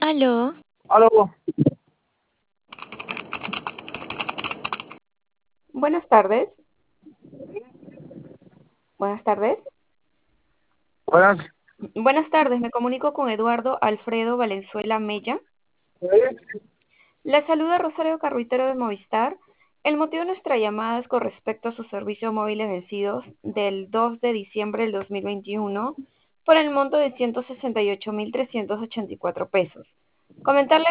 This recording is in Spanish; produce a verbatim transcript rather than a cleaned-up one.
Aló, Aló, Buenas tardes. Buenas tardes. buenas. Buenas tardes, me comunico con Eduardo Alfredo Valenzuela Mella. Sí, Le saluda Rosario Carruitero de Movistar. El motivo de nuestra llamada es con respecto a sus servicios móviles vencidos del dos de diciembre del dos mil veintiuno por el monto de ciento sesenta y ocho mil trescientos ochenta y cuatro pesos. Comentarle